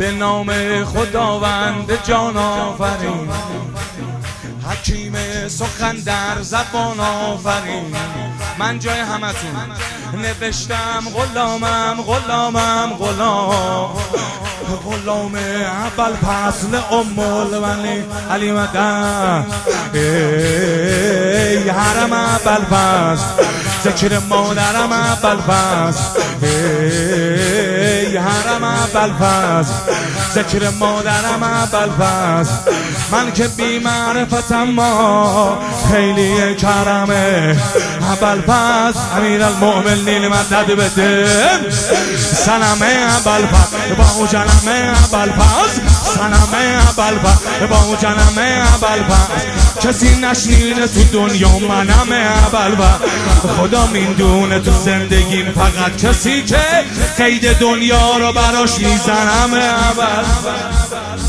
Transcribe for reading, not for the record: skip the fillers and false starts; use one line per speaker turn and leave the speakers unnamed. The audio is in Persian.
به نام خداوند جان آفرین، حکیم سخن در زبان آفرین. من جای همتون نوشتم غلامم غلامم غلام، غلام اول فصل ام الولی علی مدن. ای حرم اول فصل ذکر مادرم اول فصل، ای حرم اول فصل ذکر مادرم اول فصل. من که بی معرفتم ما خیلی کرمه اول فصل. امیر المؤمنین مدد بده سنمه اول فصل با جنمه اول فصل، سنمه اول فصل با جنمه اول فصل. کسی نشنیده تو دنیا منم اول فصل، خدا میدونه تو زندگیم فقط کسی که قید دنیا رو براش میزنم اول فصل.